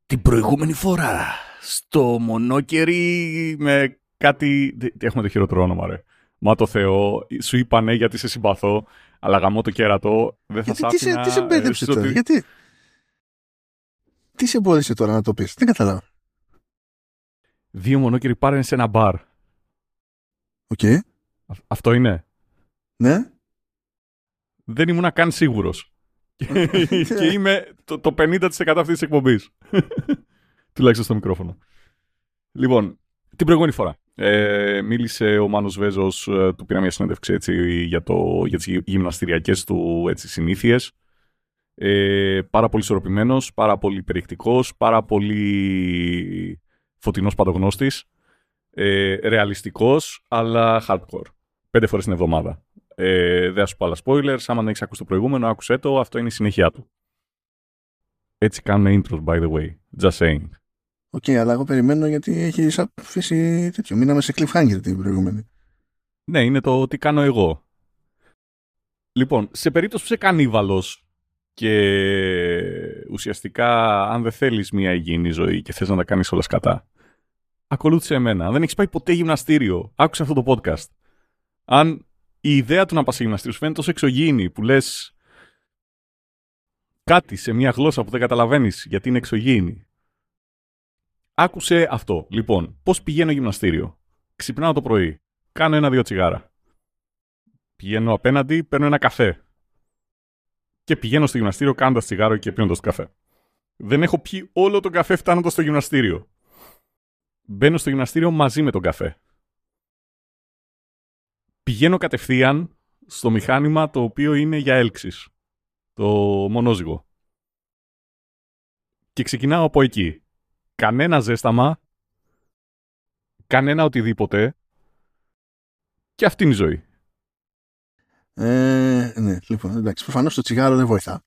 Την προηγούμενη φορά στο μονόκερι με κάτι... Έχουμε το χειρότερο όνομα, ρε. Μα το Θεό, σου είπανε γιατί σε συμπαθώ, αλλά γαμώ το κέρατο, δεν θα σ' άφηνα... Τι σε μπέρδεψε τώρα, γιατί... Τι σε εμπόδισε τώρα να το πεις, δεν καταλάβω. Δύο μονόκεροι πάρανε σε ένα μπαρ. Οκ. Αυτό είναι. Ναι. Δεν ήμουν καν σίγουρος. Και είμαι το 50% αυτής της εκπομπής. Τουλάχιστον στο μικρόφωνο. Λοιπόν, την προηγούμενη φορά μίλησε ο Μάνος Βέζος, του πήρα μια συνέντευξη έτσι, για τις γυμναστηριακές του έτσι, συνήθειες. Πάρα πολύ ισορροπημένος, πάρα πολύ περιεκτικός, πάρα πολύ φωτεινός παντογνώστης, ρεαλιστικός, αλλά hardcore. 5 φορές την εβδομάδα. Δεν θα σου πω άλλα spoilers, άμα δεν έχεις ακούσει το προηγούμενο, άκουσέ το, αυτό είναι η συνέχεια του. Έτσι κάνουν intros, by the way. Just saying. Οκ, αλλά εγώ περιμένω γιατί έχει αφήσει τέτοιο. Μείναμε σε cliffhanger την προηγούμενη. Ναι, είναι το τι κάνω εγώ. Λοιπόν, σε περίπτωση που είσαι κανίβαλος και ουσιαστικά αν δεν θέλεις μια υγιεινή ζωή και θες να τα κάνεις όλα σκατά, ακολούθησε εμένα. Αν δεν έχεις πάει ποτέ γυμναστήριο, άκουσε αυτό το podcast. Αν η ιδέα του να πας σε γυμναστήριο σου φαίνεται τόσο εξωγήινη που λες κάτι σε μια γλώσσα που δεν καταλαβαίνεις γιατί είναι εξωγήινη, άκουσε αυτό. Λοιπόν, πώς πηγαίνω γυμναστήριο. Ξυπνάω το πρωί. Κάνω 1-2 τσιγάρα. Πηγαίνω απέναντι, παίρνω ένα καφέ. Και πηγαίνω στο γυμναστήριο κάνοντας τσιγάρο και πίνοντας το καφέ. Δεν έχω πιει όλο τον καφέ φτάνοντας στο γυμναστήριο. Μπαίνω στο γυμναστήριο μαζί με τον καφέ. Πηγαίνω κατευθείαν στο μηχάνημα το οποίο είναι για έλξεις. Το μονόζυγο. Και ξεκινάω από εκεί. Κανένα ζέσταμα. Κανένα οτιδήποτε. Και αυτή είναι η ζωή. Ναι, λοιπόν, εντάξει. Προφανώς το τσιγάρο δεν βοηθά.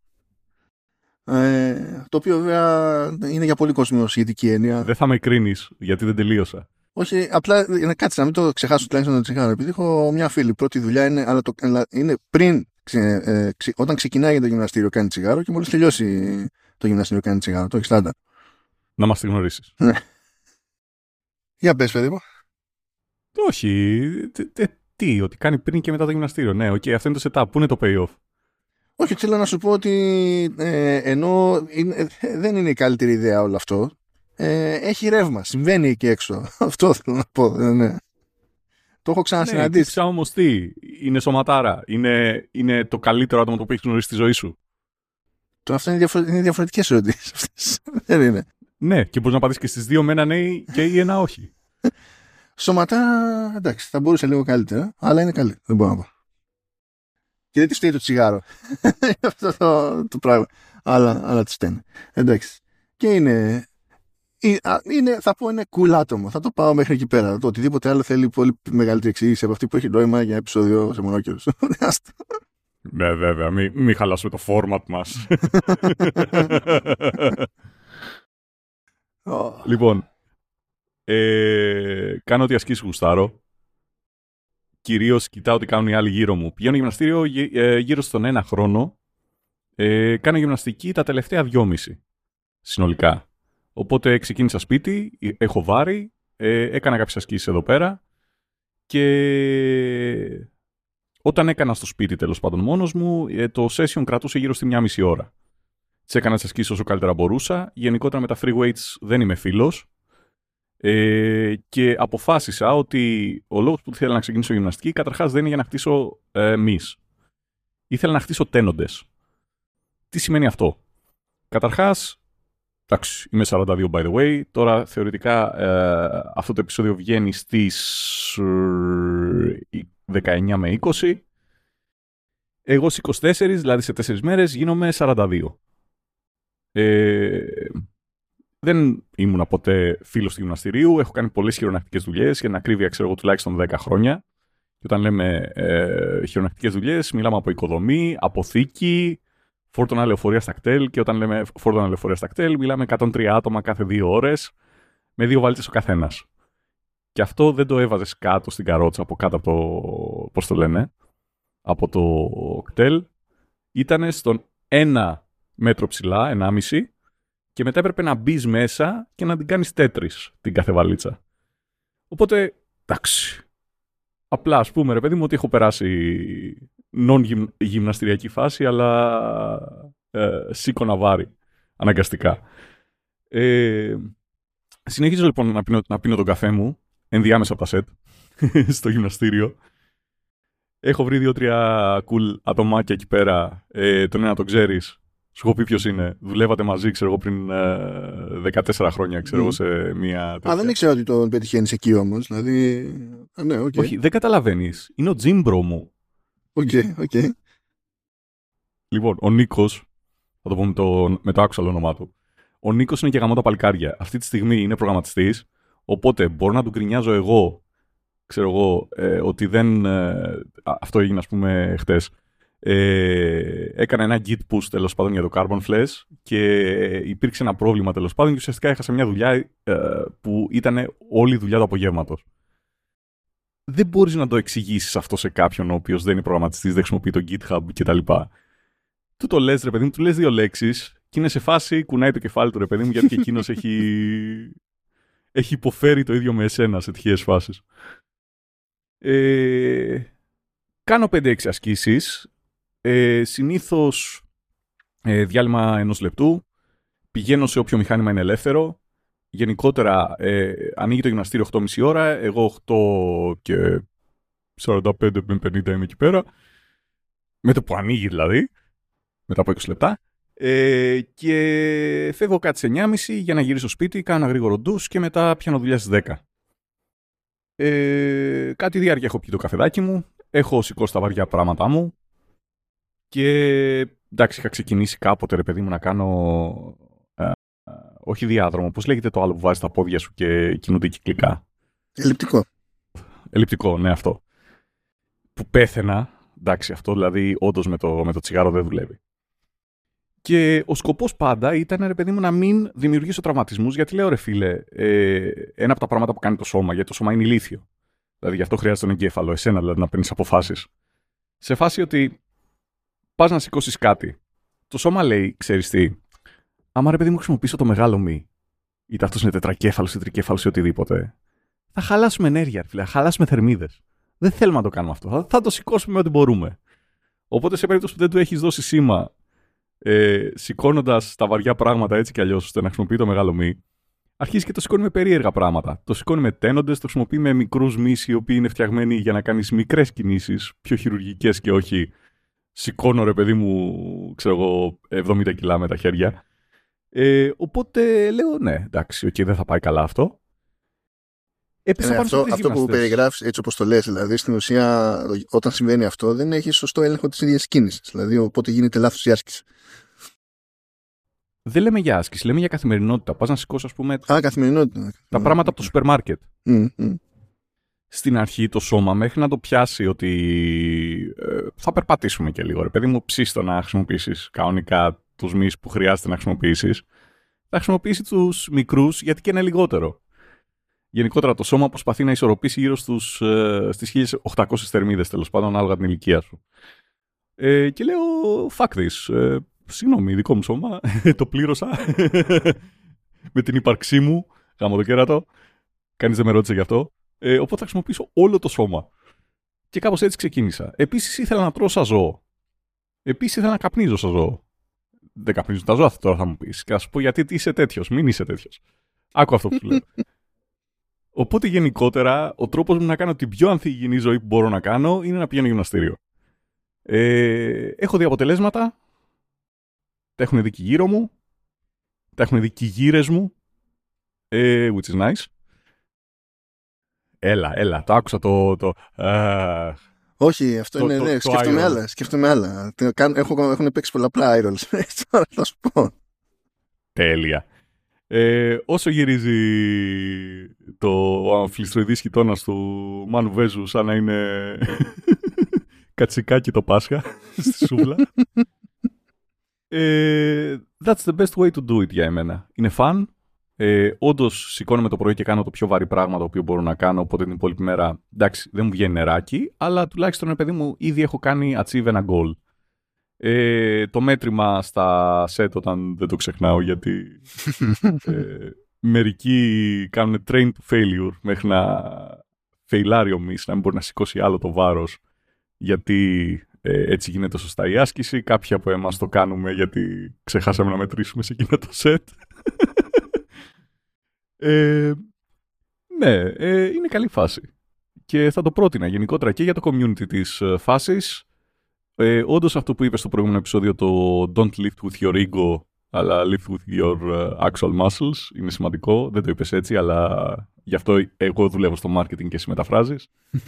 Το οποίο βέβαια είναι για πολύ κόσμο σχετική έννοια. Δεν θα με κρίνεις, γιατί δεν τελείωσα. Όχι, απλά κάτσε να μην το ξεχάσω τουλάχιστον το τσιγάρο. Επειδή έχω μια φίλη, πρώτη δουλειά είναι, αλλά είναι πριν, όταν ξεκινάει για το γυμναστήριο κάνει τσιγάρο και μόλις τελειώσει το γυμναστήριο κάνει τσιγάρο. Το έχεις στάντα. Να μας τη γνωρίσεις. Ναι. Για πες, παιδί μου. Όχι. Τι, ότι κάνει πριν και μετά το γυμναστήριο. Ναι, οκ, αυτό είναι το setup. Πού είναι το payoff. Όχι, θέλω να σου πω ότι ενώ δεν είναι η καλύτερη ιδέα όλο αυτό, έχει ρεύμα. Συμβαίνει εκεί έξω. Αυτό θέλω να πω. Ναι. Το έχω ξανασυναντήσει. Ναι, όμως τι. Είναι σωματάρα. Είναι το καλύτερο άτομο που έχεις γνωρίσει στη ζωή σου. Αυτό είναι διαφορετικές ερωτήσεις αυτές. Δεν είναι. Ναι, και μπορείς να απαντήσεις και στις δύο με ένα ναι και ή ένα όχι. Σωματά, εντάξει, θα μπορούσε λίγο καλύτερα, αλλά είναι καλή. Δεν μπορώ να πω. Και δεν τη φταίει το τσιγάρο. Αυτό το πράγμα. Αλλά τη φταίνει. Εντάξει. Και είναι, θα πω, είναι cool άτομο. Θα το πάω μέχρι εκεί πέρα. Το οτιδήποτε άλλο θέλει πολύ μεγαλύτερη εξήγηση από αυτή που έχει νόημα για επεισόδιο σε μονόκερους. Ναι, βέβαια. Μην χαλάσουμε το format μας. Λοιπόν, κάνω ό,τι ασκήσεις γουστάρω. Κυρίως κοιτάω τι κάνουν οι άλλοι γύρω μου. Πηγαίνω γυμναστήριο γύρω στον 1 χρόνο. Κάνω γυμναστική τα τελευταία 2,5 συνολικά. Οπότε ξεκίνησα σπίτι, έχω βάρη, έκανα κάποιες ασκήσεις εδώ πέρα και όταν έκανα στο σπίτι τέλος πάντων μόνος μου, το session κρατούσε γύρω στη 1,5 ώρα. Τι έκανα τις ασκήσεις όσο καλύτερα μπορούσα. Γενικότερα με τα free weights δεν είμαι φίλος. Και αποφάσισα ότι ο λόγος που ήθελα να ξεκινήσω γυμναστική καταρχάς δεν είναι για να χτίσω μυς. Ήθελα να χτίσω τένοντες. Τι σημαίνει αυτό? Καταρχάς, εντάξει, είμαι 42 by the way. Τώρα θεωρητικά αυτό το επεισόδιο βγαίνει στις 19 με 20. Εγώ στις 24, δηλαδή σε 4 μέρες, γίνομαι 42. Δεν ήμουν ποτέ φίλος του γυμναστηρίου. Έχω κάνει πολλές χειρονακτικές δουλειές. Για την ακρίβεια, ξέρω εγώ, τουλάχιστον 10 χρόνια. Και όταν λέμε χειρονακτικές δουλειές, μιλάμε από οικοδομή, αποθήκη, φόρτωνα λεωφορεία στα κτέλ. Και όταν λέμε φόρτωνα λεωφορεία στα κτέλ, μιλάμε 103 άτομα κάθε 2 ώρες, με 2 βαλίτσες ο καθένας. Και αυτό δεν το έβαζες κάτω στην καρότσα, από κάτω από το. Πώς το λένε, από το κτέλ. Ήτανε στον 1 μέτρο ψηλά, 1,5. Και μετά έπρεπε να μπει μέσα και να την κάνεις τέτρις την κάθε βαλίτσα. Οπότε, εντάξει. Απλά, ας πούμε, ρε παιδί μου, ότι έχω περάσει non-γυμναστηριακή φάση, αλλά σήκωνα βάρη, αναγκαστικά. Συνεχίζω λοιπόν να πίνω τον καφέ μου, ενδιάμεσα από τα σετ, στο γυμναστήριο. Έχω βρει 2-3 cool ατομάκια εκεί πέρα. Τον ένα τον ξέρεις. Σου έχω πει ποιος είναι. Δουλεύατε μαζί, ξέρω εγώ, πριν 14 χρόνια, ξέρω εγώ, σε μια. Δεν ήξερα ότι τον πετυχαίνεις εκεί όμως. Δηλαδή. Ναι, okay. Όχι, δεν καταλαβαίνεις. Είναι ο gym bro μου. Οκ. Λοιπόν, ο Νίκος, θα το πούμε με το άκουσαλο όνομά του. Ο Νίκος είναι και γαμώτα παλικάρια. Αυτή τη στιγμή είναι προγραμματιστής, οπότε μπορώ να του γκρινιάζω εγώ, ξέρω εγώ, ότι δεν. Αυτό έγινε, ας πούμε, χτες. Έκανα ένα git push, τέλος πάντων, για το Carbon Flash και υπήρξε ένα πρόβλημα, τέλος πάντων, και ουσιαστικά έχασα μια δουλειά που ήταν όλη η δουλειά του απογεύματος. Δεν μπορείς να το εξηγήσεις αυτό σε κάποιον ο οποίος δεν είναι προγραμματιστής, δεν χρησιμοποιεί το GitHub κτλ. Του το λες, ρε παιδί μου, του λες 2 λέξεις και είναι σε φάση, κουνάει το κεφάλι του, ρε παιδί μου, γιατί και εκείνος έχει υποφέρει το ίδιο με εσένα σε τυχαίες φάσεις. Κάνω 5-6 ασκήσεις. Συνήθως διάλειμμα 1 λεπτού. Πηγαίνω σε όποιο μηχάνημα είναι ελεύθερο. Γενικότερα ανοίγει το γυμναστήριο 8.30 ώρα. Εγώ 8 και 45 με 50 είμαι εκεί πέρα. Με το που ανοίγει δηλαδή. Μετά από 20 λεπτά. Και φεύγω κάτι σε 9.30 για να γυρίσω σπίτι. Κάνω ένα γρήγορο ντους και μετά πιάνω δουλειά στις 10. Κάτι διάρκεια έχω πιει το καφεδάκι μου. Έχω σηκώσει τα βαριά πράγματά μου. Και εντάξει, είχα ξεκινήσει κάποτε, ρε παιδί μου, να κάνω. Όχι διάδρομο, πώς λέγεται το άλλο που βάζεις τα πόδια σου και κινούνται κυκλικά. Ελλειπτικό, ναι, αυτό. Που πέθαινα. Εντάξει, αυτό δηλαδή όντως με το τσιγάρο δεν δουλεύει. Και ο σκοπός πάντα ήταν, ρε παιδί μου, να μην δημιουργήσω τραυματισμούς, γιατί λέω, ρε φίλε, ένα από τα πράγματα που κάνει το σώμα, γιατί το σώμα είναι ηλίθιο. Δηλαδή γι' αυτό χρειάζεται τον εγκέφαλο, εσένα δηλαδή, να παίρνεις αποφάσεις. Σε φάση ότι πας να σηκώσεις κάτι. Το σώμα λέει, ξέρεις τι, άμα, ρε παιδί μου, χρησιμοποιήσω το μεγάλο μη, είτε αυτός είναι τετρακέφαλος ή τρικέφαλος ή οτιδήποτε, θα χαλάσουμε ενέργεια, φίλε, θα χαλάσουμε θερμίδες. Δεν θέλουμε να το κάνουμε αυτό. Θα το σηκώσουμε με ό,τι μπορούμε. Οπότε σε περίπτωση που δεν του έχεις δώσει σήμα, σηκώνοντας τα βαριά πράγματα έτσι κι αλλιώς, ώστε να χρησιμοποιεί το μεγάλο μη, αρχίζει και το σηκώνει με περίεργα πράγματα. Το σηκώνει με τένοντες, το χρησιμοποιεί με μικρούς μυς οι οποίοι είναι φτιαγμένοι για να κάνεις μικρές κινήσεις, πιο χειρουργικές και όχι. Σηκώνω, ρε παιδί μου, ξέρω εγώ, 70 κιλά με τα χέρια. Οπότε λέω, ναι, εντάξει, δεν θα πάει καλά αυτό. Αυτό που περιγράφεις, έτσι όπως το λες, δηλαδή στην ουσία όταν συμβαίνει αυτό δεν έχεις σωστό έλεγχο της ίδιας κίνησης. Δηλαδή οπότε γίνεται λάθος η άσκηση. Δεν λέμε για άσκηση, λέμε για καθημερινότητα. Πας να σηκώσεις, ας πούμε, καθημερινότητα. Τα πράγματα από το σούπερ μάρκετ. Στην αρχή το σώμα, μέχρι να το πιάσει ότι θα περπατήσουμε και λίγο, ρε παιδί μου, ψήστο να χρησιμοποιήσεις κανονικά τους μυς που χρειάζεται να χρησιμοποιήσεις. Θα χρησιμοποιήσει τους μικρούς, γιατί και είναι λιγότερο. Γενικότερα το σώμα προσπαθεί να ισορροπήσει γύρω στις 1.800 θερμίδες, τέλος πάντων, ανάλογα την ηλικία σου. Και λέω, fuck this. Συγγνώμη, δικό μου σώμα, το πλήρωσα με την ύπαρξή μου, γάμο το κέρατο. Κανείς δεν με ρώτησε γι' αυτό. Οπότε θα χρησιμοποιήσω όλο το σώμα. Και κάπως έτσι ξεκίνησα. Επίσης ήθελα να τρώω σαν ζώο. Επίσης ήθελα να καπνίζω σαν ζώο. Δεν καπνίζουν τα ζώα, τώρα θα μου πεις. Και θα σου πω γιατί είσαι τέτοιος, μην είσαι τέτοιος. Άκου αυτό που σου λέω. Οπότε γενικότερα ο τρόπος μου να κάνω την πιο ανθυγιεινή ζωή που μπορώ να κάνω είναι να πηγαίνω γυμναστήριο. Έχω δει αποτελέσματα. Τα έχουν δει και γύρω μου. Τα έχουν δει και οι γύρες μου. Which is nice. Έλα, το άκουσα το όχι, αυτό είναι, ναι, σκέφτομαι άλλα. Έχουν παίξει πολλαπλά idols. Τώρα θα σου πω. Τέλεια. Όσο γυρίζει το αμφιλιστροειδής χιτώνας του Μάνου Βέζου σαν να είναι κατσικάκι το Πάσχα στη σούβλα. That's the best way to do it για εμένα. Είναι fun. Όντως σηκώνομαι το πρωί και κάνω το πιο βαρύ πράγμα το οποίο μπορώ να κάνω, οπότε την υπόλοιπη μέρα, εντάξει, δεν μου βγαίνει νεράκι, αλλά τουλάχιστον, παιδί μου, ήδη έχω κάνει achieve ένα goal. Το μέτρημα στα set όταν δεν το ξεχνάω, γιατί μερικοί κάνουν train to failure μέχρι να φεϊλάρει ο μυς, να μην μπορεί να σηκώσει άλλο το βάρος, γιατί έτσι γίνεται σωστά η άσκηση. Κάποιοι από εμάς το κάνουμε γιατί ξεχάσαμε να μετρήσουμε σε εκείνο το set. Ναι, είναι καλή φάση. Και θα το πρότεινα γενικότερα και για το community της φάσης. Όντως αυτό που είπες στο προηγούμενο επεισόδιο, το don't lift with your ego, αλλά lift with your actual muscles, είναι σημαντικό. Δεν το είπες έτσι, αλλά γι' αυτό εγώ δουλεύω στο marketing και εσύ μεταφράζεις.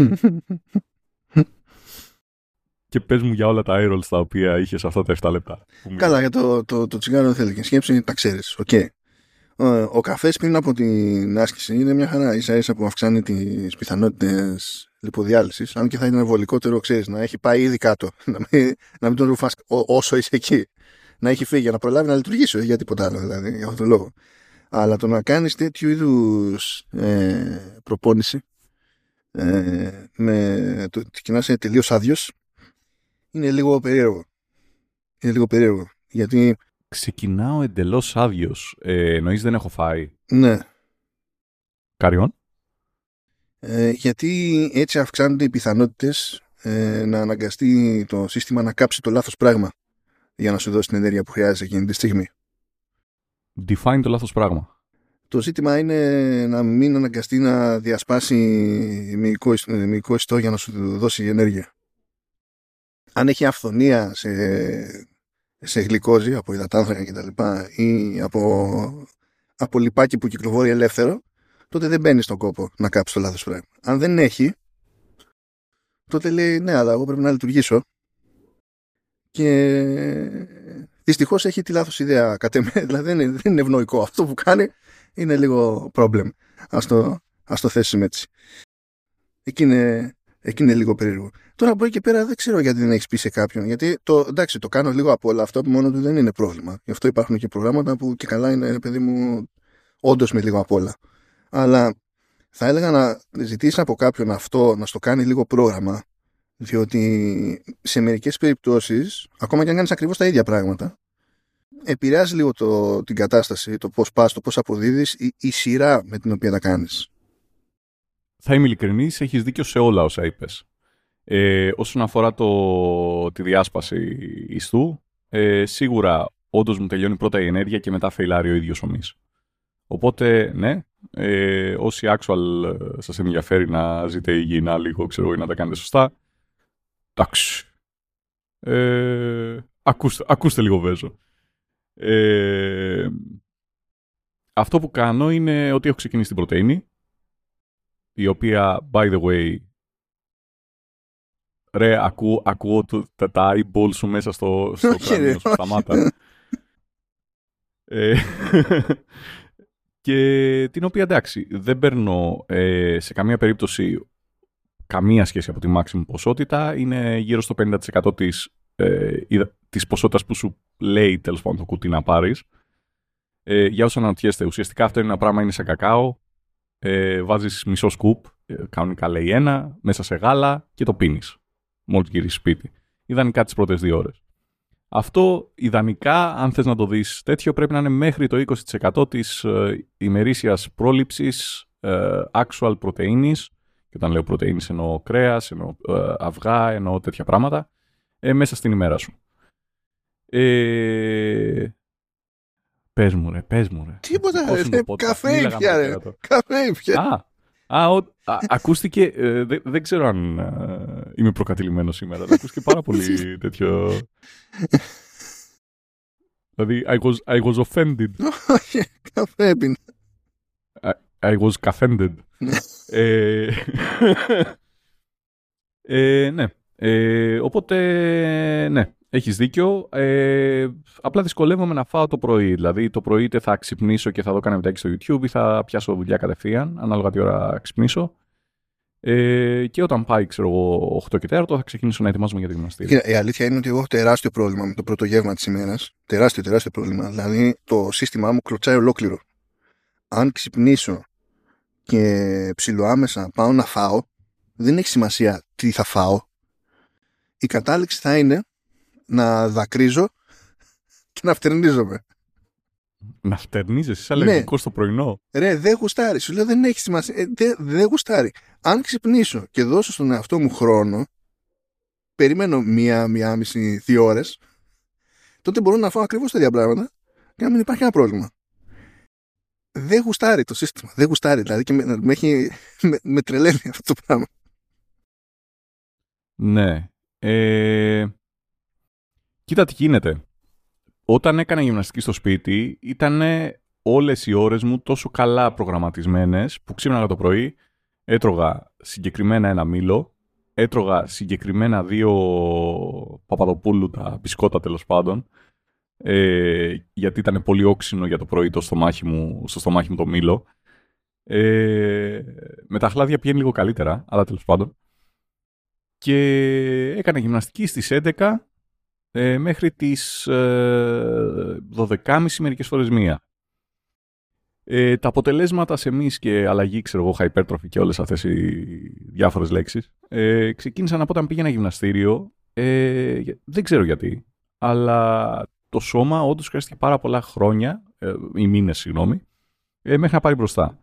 Και πες μου για όλα τα air-rolls τα οποία είχες αυτά τα 7 λεπτά. Καλά, για το τσιγάρο δεν θέλει και σκέψη, τα ξέρεις. Okay. Ο καφές πριν από την άσκηση είναι μια χαρά, ίσα ίσα που αυξάνει τις πιθανότητες λιποδιάλυσης, αν και θα είναι βολικότερο, ξέρεις, να έχει πάει ήδη κάτω, να μην τον ρουφάς όσο είσαι εκεί, να έχει φύγει για να προλάβει να λειτουργήσει, για τίποτα άλλο δηλαδή, για αυτόν τον λόγο. Αλλά το να κάνεις τέτοιου είδους προπόνηση και να είσαι τελείως άδειος είναι λίγο περίεργο. Είναι λίγο περίεργο, γιατί ξεκινάω εντελώς άδειος. Εννοείς δεν έχω φάει? Ναι. Καριόν. Γιατί έτσι αυξάνονται οι πιθανότητες να αναγκαστεί το σύστημα να κάψει το λάθος πράγμα για να σου δώσει την ενέργεια που χρειάζεσαι εκείνη τη στιγμή. Define το λάθος πράγμα. Το ζήτημα είναι να μην αναγκαστεί να διασπάσει μυϊκό ιστό για να σου δώσει ενέργεια. Αν έχει αυθονία σε γλυκόζη από υδατάνθρακα κτλ. Ή από λιπάκι που κυκλοφορεί ελεύθερο, τότε δεν μπαίνει στον κόπο να κάψει το λάθος πράγμα. Αν δεν έχει, τότε λέει ναι, αλλά εγώ πρέπει να λειτουργήσω. Και δυστυχώς έχει τη λάθος ιδέα κατ' εμέ. Δηλαδή δεν είναι ευνοϊκό. Αυτό που κάνει είναι λίγο problem. Ας το θέσουμε έτσι. Εκεί είναι λίγο περίεργο. Τώρα από εκεί και πέρα δεν ξέρω γιατί δεν έχεις πει σε κάποιον. Γιατί εντάξει, το κάνω λίγο από όλα αυτό που μόνο του δεν είναι πρόβλημα. Γι' αυτό υπάρχουν και προγράμματα που και καλά είναι, παιδί μου, όντως με λίγο απ' όλα. Αλλά θα έλεγα να ζητήσεις από κάποιον αυτό να στο κάνει λίγο πρόγραμμα, διότι σε μερικές περιπτώσεις, ακόμα και αν κάνεις ακριβώς τα ίδια πράγματα, επηρεάζει λίγο την κατάσταση, το πώς πας, το πώς αποδίδεις, η σειρά με την οποία τα κάνεις. Θα είμαι ειλικρινής, έχεις δίκιο σε όλα όσα είπες. Όσον αφορά τη διάσπαση ιστού, σίγουρα όντως μου τελειώνει πρώτα η ενέργεια και μετά φεϊλάρει ο ίδιος ο μυς. Οπότε, ναι, όσοι actual σας ενδιαφέρει να ζείτε υγιεινά λίγο, ξέρω, ή να τα κάνετε σωστά, εντάξει. Ακούστε λίγο Βέζο. Αυτό που κάνω είναι ότι έχω ξεκινήσει την πρωτεΐνη, η οποία, by the way, ρε, ακούω τα eyeball σου μέσα στο κράνιο σου, σταμάτα. Και την οποία, εντάξει, δεν παίρνω σε καμία περίπτωση καμία σχέση από τη maximum ποσότητα. Είναι γύρω στο 50% της ποσότητας που σου λέει, τέλος πάντων, το κουτί να πάρεις. Για όσους αναρωτιέστε, ουσιαστικά αυτό είναι ένα πράγμα, είναι σαν κακάο. Βάζεις μισό σκουπ, κανονικά λέει 1, μέσα σε γάλα και το πίνεις μόλις γυρίσεις σπίτι. Ιδανικά τις πρώτες 2 ώρες. Αυτό ιδανικά, αν θες να το δεις τέτοιο, πρέπει να είναι μέχρι το 20% της ημερήσιας πρόληψης actual πρωτεΐνης. Και όταν λέω πρωτεΐνης εννοώ κρέας, εννοώ αυγά, εννοώ τέτοια πράγματα, μέσα στην ημέρα σου. Πες μου ρε. Τίποτα ρε, καφέ ήπια ρε. Καφέ ήπια. Ακούστηκε, δεν ξέρω αν είμαι προκατηλημένο σήμερα, αλλά ακούστηκε πάρα πολύ τέτοιο. Δηλαδή, I was offended. Όχι, καφέ έπινε. I was offended. Ναι. Οπότε, ναι. Έχεις δίκιο. Απλά δυσκολεύομαι να φάω το πρωί. Δηλαδή το πρωί είτε θα ξυπνήσω και θα δω κανένα βιντεάκι στο YouTube ή θα πιάσω δουλειά κατευθείαν, ανάλογα τι ώρα ξυπνήσω. Και όταν πάει, ξέρω εγώ, 8 και 4, θα ξεκινήσω να ετοιμάζομαι για το γυμναστήριο. Η αλήθεια είναι ότι εγώ έχω τεράστιο πρόβλημα με το πρώτο γεύμα της ημέρας. Τεράστιο πρόβλημα. Δηλαδή το σύστημά μου κλωτσάει ολόκληρο. Αν ξυπνήσω και ψιλοάμεσα πάω να φάω, δεν έχει σημασία τι θα φάω. Η κατάληξη θα είναι να δακρύζω και να φτερνίζομαι. Να φτερνίζεσαι, είσαι αλλεργικός στο πρωινό. Ρε, δεν γουστάρει. Σου λέω δεν έχει σημασία. Δεν γουστάρει. Αν ξυπνήσω και δώσω στον εαυτό μου χρόνο, περιμένω 1,5, 2 ώρες, τότε μπορώ να φάω ακριβώς τα ίδια πράγματα και να μην υπάρχει ένα πρόβλημα. Δεν γουστάρει το σύστημα. Δεν γουστάρει. Δηλαδή και με τρελαίνει αυτό το πράγμα. Ναι. Κοίτα τι γίνεται. Όταν έκανα γυμναστική στο σπίτι, ήταν όλες οι ώρες μου τόσο καλά προγραμματισμένες που ξύπναγα το πρωί, έτρωγα συγκεκριμένα ένα μήλο, έτρωγα συγκεκριμένα 2 Παπαδοπούλου, τα μπισκότα τέλος πάντων, γιατί ήταν πολύ όξινο για το πρωί στο στομάχι μου το μήλο. Με τα χλάδια πηγαίνει λίγο καλύτερα, αλλά τέλος πάντων. Και έκανα γυμναστική στις 11 μέχρι τις 12.30 μερικές φορές 1. Τα αποτελέσματα σε μυς και αλλαγή, ξέρω εγώ, χαϊπέρτροφη και όλες αυτές οι διάφορες λέξεις, ξεκίνησαν από όταν πήγαινα γυμναστήριο, δεν ξέρω γιατί, αλλά το σώμα όντως χρειάστηκε πάρα πολλά χρόνια, ή μήνες, συγγνώμη, μέχρι να πάρει μπροστά.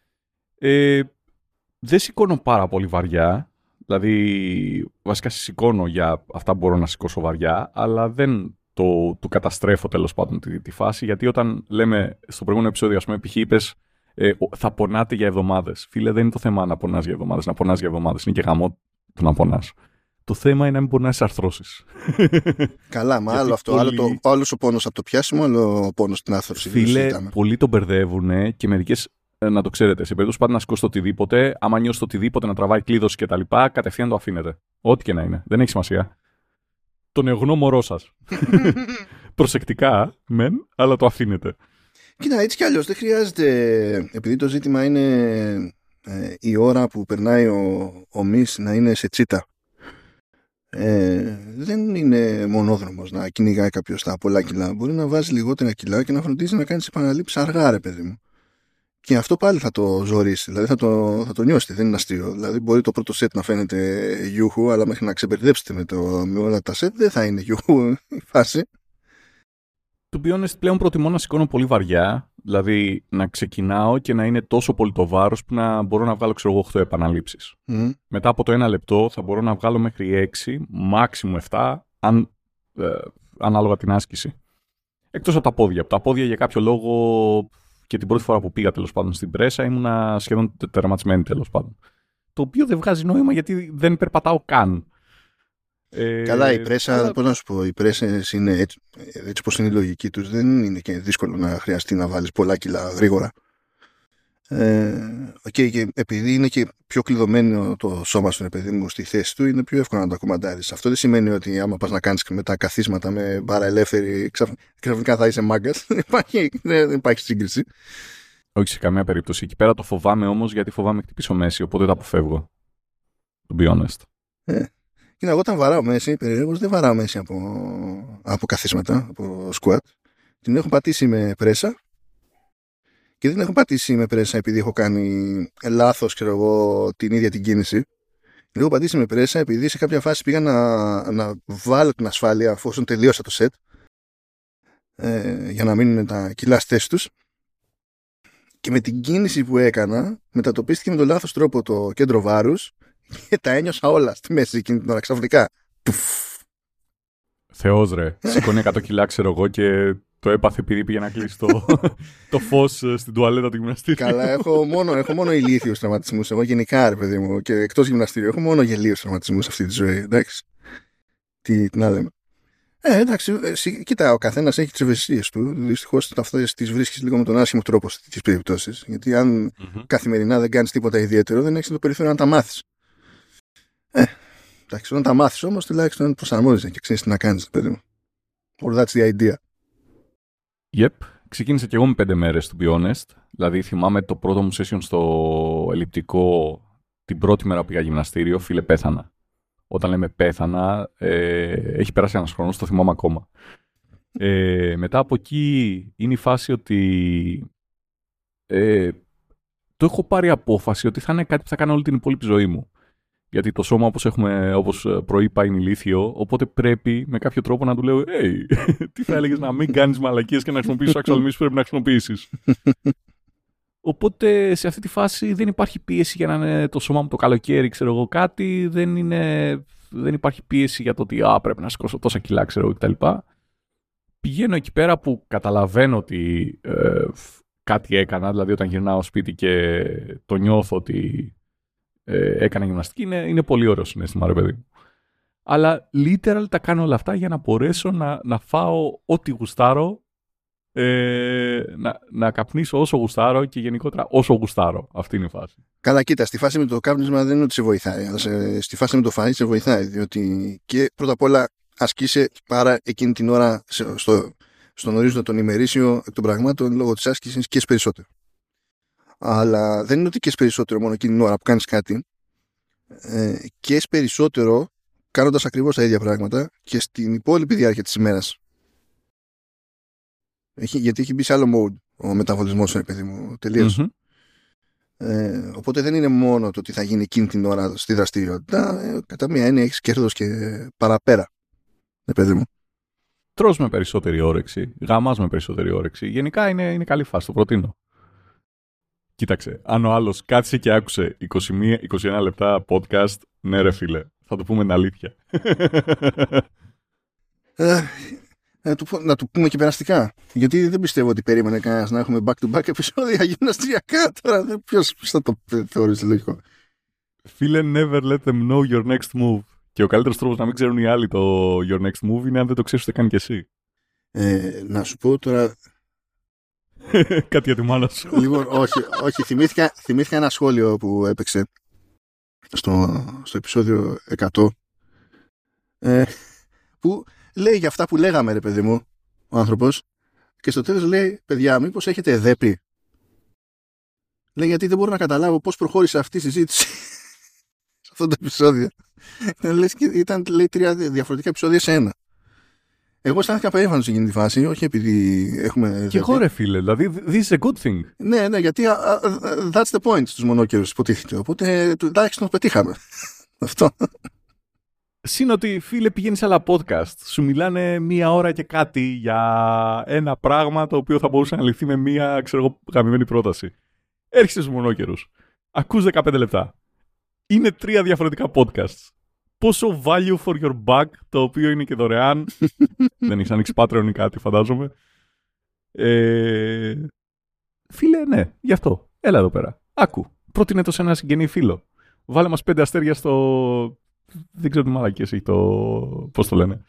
Δεν σηκώνω πάρα πολύ βαριά, δηλαδή βασικά σηκώνω για αυτά που μπορώ να σηκώσω βαριά, αλλά δεν του καταστρέφω τέλος πάντων τη φάση, γιατί όταν λέμε στο προηγούμενο επεισόδιο, ας πούμε, π.χ. είπες θα πονάτε για εβδομάδες. Φίλε, δεν είναι το θέμα να πονάς για εβδομάδες. Να πονάς για εβδομάδες είναι και γαμό το να πονάς. Το θέμα είναι να μην πονάς αρθρώσεις. Καλά, μα άλλο αυτό. Άλλος ο πόνος από το πιάσιμο, άλλο ο πόνος στην άρθρωση. Φίλε, πολλοί τον μπερδεύουν και μερικές, να το ξέρετε, σε περίπτωση πάτε να σηκώσετε οτιδήποτε, άμα νιώσετε οτιδήποτε να τραβάει κλείδωση κτλ., κατευθείαν το αφήνετε. Ό,τι και να είναι. Δεν έχει σημασία. Τον εγνώ μωρό σας. Προσεκτικά, μεν, αλλά το αφήνετε. Κοίτα, έτσι κι αλλιώς δεν χρειάζεται, επειδή το ζήτημα είναι η ώρα που περνάει ο μυς να είναι σε τσίτα. Δεν είναι μονόδρομος να κυνηγάει κάποιος τα πολλά κιλά. Μπορεί να βάζει λιγότερα κιλά και να φροντίζει να κάνει επαναλήψεις αργά, ρε παιδί μου. Και αυτό πάλι θα το ζωρίσει, δηλαδή θα το νιώσετε, δεν είναι αστείο. Δηλαδή μπορεί το πρώτο σετ να φαίνεται γιούχου, αλλά μέχρι να ξεμπερδέψετε με όλα τα σετ δεν θα είναι γιούχου η φάση. To be honest, πλέον προτιμώ να σηκώνω πολύ βαριά, δηλαδή να ξεκινάω και να είναι τόσο πολύ το βάρος που να μπορώ να βγάλω, ξέρω εγώ, 8 επαναλήψεις. Μετά από το 1 λεπτό θα μπορώ να βγάλω μέχρι 6, maximum 7, ανάλογα την άσκηση. Εκτός από τα πόδια. Από τα πόδια για κάποιο λόγο, και την πρώτη φορά που πήγα τέλος πάντων στην πρέσα, ήμουνα σχεδόν τερματισμένη τέλος πάντων. Το οποίο δεν βγάζει νόημα γιατί δεν περπατάω καν. Καλά, η πρέσα, πώς να σου πω, οι πρέσες είναι έτσι πως είναι η λογική τους, δεν είναι και δύσκολο να χρειαστεί να βάλεις πολλά κιλά γρήγορα. Και επειδή είναι και πιο κλειδωμένο το σώμα σου, παιδί μου, στη θέση του, είναι πιο εύκολο να το ακομαντάρεις. Αυτό δεν σημαίνει ότι άμα πας να κάνεις μετά καθίσματα με μπάρα ελεύθερη, ξαφνικά θα είσαι μάγκας. Δεν υπάρχει σύγκριση. Όχι σε καμία περίπτωση. Εκεί πέρα το φοβάμαι όμως, γιατί φοβάμαι χτυπήσω μέση, οπότε το αποφεύγω. To be honest. Κοίτα, εγώ όταν βαράω μέση, περιέργως δεν βαράω μέση από καθίσματα, από squat. Την έχω πατήσει με πρέσα. Και δεν έχω πατήσει με πρέσα επειδή έχω κάνει λάθος, ξέρω εγώ, την ίδια την κίνηση. Δεν έχω πατήσει με πρέσα επειδή σε κάποια φάση πήγα να βάλω την ασφάλεια αφού τελείωσα το σετ, για να μείνουν τα κιλά στη θέση τους. Και με την κίνηση που έκανα μετατοπίστηκε με τον λάθος τρόπο το κέντρο βάρους και τα ένιωσα όλα στη μέση εκείνη την ώρα ξαφνικά. Θεός ρε, σηκώνει 100 κιλά ξέρω εγώ και το έπαθε επειδή πήγε να κλείσει το φως στην τουαλέτα του γυμναστήριου. Καλά, έχω μόνο ηλίθιους τραυματισμούς. Εγώ γενικά, ρε παιδί μου, και εκτός γυμναστήριου, έχω μόνο γελίους τραυματισμούς αυτή τη ζωή. Εντάξει. Τι να λέμε. Εντάξει, κοίτα, ο καθένας έχει τις ευαισθησίες του. Δυστυχώς αυτές τις βρίσκεις λίγο με τον άσχημο τρόπο σε τέτοιες περιπτώσεις. Γιατί αν καθημερινά δεν κάνεις τίποτα ιδιαίτερο, δεν έχεις το περιθώριο να τα μάθεις. Εντάξει, όταν τα μάθεις όμως, τουλάχιστον προσαρμόζεσαι και ξέρεις τι να κάνεις, παιδί μου. Or that's the idea. Yep. Ξεκίνησα και εγώ με 5 μέρες, to be honest. Δηλαδή, θυμάμαι το πρώτο μου session στο ελλειπτικό, την πρώτη μέρα που πήγα γυμναστήριο, φίλε, πέθανα. Όταν λέμε πέθανα, έχει περάσει ένας χρόνος, το θυμάμαι ακόμα. Μετά από εκεί είναι η φάση ότι το έχω πάρει απόφαση ότι θα είναι κάτι που θα κάνω όλη την υπόλοιπη ζωή μου. Γιατί το σώμα, όπως προείπα, είναι ηλίθιο, οπότε πρέπει με κάποιο τρόπο να του λέω «Hey, τι θα έλεγες να μην κάνεις μαλακίες και να χρησιμοποιήσεις actual means που πρέπει να χρησιμοποιήσεις». Οπότε σε αυτή τη φάση δεν υπάρχει πίεση για να είναι το σώμα μου το καλοκαίρι, ξέρω εγώ κάτι, δεν υπάρχει πίεση για το ότι πρέπει να σηκώσω τόσα κιλά, ξέρω εγώ κτλ. Πηγαίνω εκεί πέρα που καταλαβαίνω ότι κάτι έκανα, δηλαδή όταν γυρνάω σπίτι και το νιώθω ότι έκανα γυμναστική, είναι πολύ ωραίο συναίσθημα, ρε παιδί μου. Αλλά literal τα κάνω όλα αυτά για να μπορέσω να φάω ό,τι γουστάρω, να καπνίσω όσο γουστάρω και γενικότερα όσο γουστάρω. Αυτή είναι η φάση. Καλά, κοίτα, στη φάση με το κάπνισμα δεν είναι ότι σε βοηθάει. Στη φάση με το φαΐ σε βοηθάει, διότι και πρώτα απ' όλα ασκείσαι πάρα εκείνη την ώρα στον ορίζοντα τον ημερήσιο εκ των πραγμάτων λόγω της άσκησης και περισσότερο. Αλλά δεν είναι ότι και περισσότερο μόνο εκείνη την ώρα που κάνεις κάτι, και περισσότερο κάνοντας ακριβώς τα ίδια πράγματα και στην υπόλοιπη διάρκεια της ημέρας. Γιατί έχει μπει σε άλλο mode ο μεταβολισμός, παιδί μου, τελείως. Mm-hmm. Οπότε δεν είναι μόνο το ότι θα γίνει εκείνη την ώρα στη δραστηριότητα, κατά μία έννοια έχεις κέρδος και παραπέρα, παιδί μου. Τρως με περισσότερη όρεξη, γαμάς με περισσότερη όρεξη. Γενικά είναι καλή φάση, το προτείνω. Κοίταξε, αν ο άλλος κάτσε και άκουσε 21 λεπτά podcast, ναι ρε φίλε, θα του πούμε την αλήθεια. Να του πούμε και περαστικά. Γιατί δεν πιστεύω ότι περίμενε κανένας να έχουμε back-to-back επεισόδια γυμναστριακά. Τώρα ποιος θα το θεωρήσει λογικό. Φίλε, never let them know your next move. Και ο καλύτερος τρόπος να μην ξέρουν οι άλλοι το your next move είναι αν δεν το ξέρεις ούτε καν κι εσύ. Να σου πω τώρα... Κάτι για τη μάνα σου. Λοιπόν, όχι. Θυμήθηκα ένα σχόλιο που έπαιξε στο επεισόδιο 100, που λέει για αυτά που λέγαμε, ρε παιδί μου, ο άνθρωπος, και στο τέλος λέει, παιδιά, μήπως έχετε δέπρι? Λέει, γιατί δεν μπορώ να καταλάβω πώς προχώρησε αυτή η συζήτηση σε αυτό το επεισόδιο. Ήταν, λέει, 3 διαφορετικά επεισόδια σε ένα. Εγώ αισθάνθηκα περήφανος σε εκείνη τη φάση, όχι επειδή έχουμε... Και εγώ, ρε φίλε, δηλαδή, this is a good thing. Ναι, γιατί that's the point στους μονόκερους, υποτίθεται. Οπότε τουλάχιστον πετύχαμε. Αυτό. Συν ότι, φίλε, πηγαίνεις σε άλλα podcast, σου μιλάνε 1 ώρα και κάτι για ένα πράγμα το οποίο θα μπορούσε να λυθεί με μία, ξέρω εγώ, γαμημένη πρόταση. Έρχεσαι στους μονόκερους, ακούς 15 λεπτά. Είναι 3 διαφορετικά podcasts. Πόσο value for your buck, το οποίο είναι και δωρεάν. Δεν έχεις ανοίξει Patreon ή κάτι, φαντάζομαι. Φίλε, ναι, γι' αυτό. Έλα εδώ πέρα. Άκου. Πρότεινε το σε ένα συγγενή φίλο. Βάλε μας 5 αστέρια στο... Δεν ξέρω τι μαλακίες έχει το... Πώς το λένε.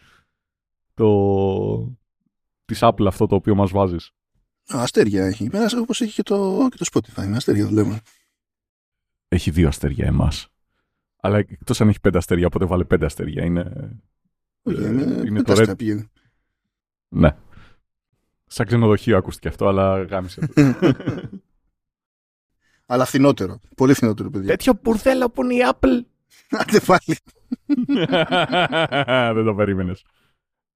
Της Apple αυτό το οποίο μας βάζεις. Αστέρια έχει. Όπως έχει και το Spotify. Με αστέρια δουλεύουν. Έχει 2 αστέρια εμάς. Αλλά εκτός αν έχει 5 αστέρια, οπότε βάλε 5 αστέρια. Είναι το red. Πήγαινε. Ναι. Σαν ξενοδοχείο ακούστηκε αυτό, αλλά γάμισε. Αλλά φθηνότερο. Πολύ φθηνότερο, παιδιά. Τέτοιο μπουρδέλο που είναι η Apple. Άντε πάλι. Δεν το περίμενες.